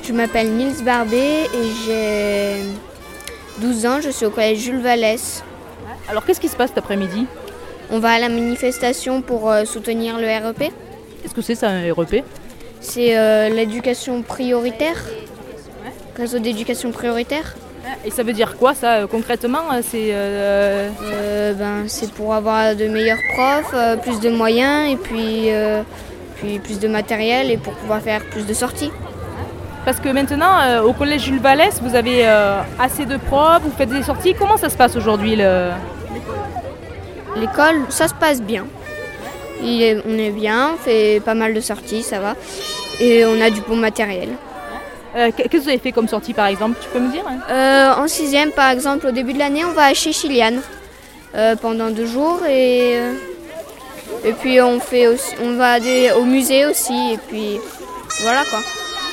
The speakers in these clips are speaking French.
Je m'appelle Nils Barbet et j'ai 12 ans, je suis au collège Jules Vallès. Alors qu'est-ce qui se passe cet après-midi? On va à la manifestation pour soutenir le REP. Qu'est-ce que c'est ça, un REP? C'est l'éducation prioritaire, réseau d'éducation prioritaire. Et ça veut dire quoi ça concrètement? C'est c'est pour avoir de meilleurs profs, plus de moyens et puis plus de matériel et pour pouvoir faire plus de sorties. Parce que maintenant, au collège Jules Vallès, vous avez assez de profs, vous faites des sorties. Comment ça se passe aujourd'hui L'école, ça se passe bien. On est bien, on fait pas mal de sorties, ça va. Et on a du bon matériel. Qu'est-ce que vous avez fait comme sortie par exemple? Tu peux me dire? En 6e, par exemple, au début de l'année, on va chez Chiliane pendant 2 jours. Et puis on va au musée aussi. Et puis voilà quoi.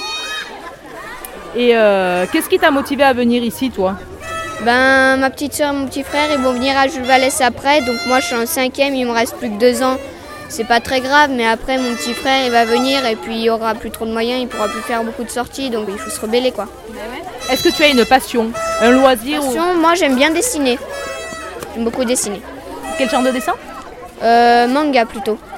Et qu'est-ce qui t'a motivé à venir ici, toi? Ma petite soeur et mon petit frère, ils vont venir à Jules Vallès après. Donc moi, je suis en 5e, il me reste plus que 2 ans. C'est pas très grave, mais après, mon petit frère, il va venir et puis il y aura plus trop de moyens, il pourra plus faire beaucoup de sorties. Donc il faut se rebeller, quoi. Est-ce que tu as une passion, un loisir? Moi, j'aime bien dessiner. J'aime beaucoup dessiner. Quel genre de dessin? Manga, plutôt.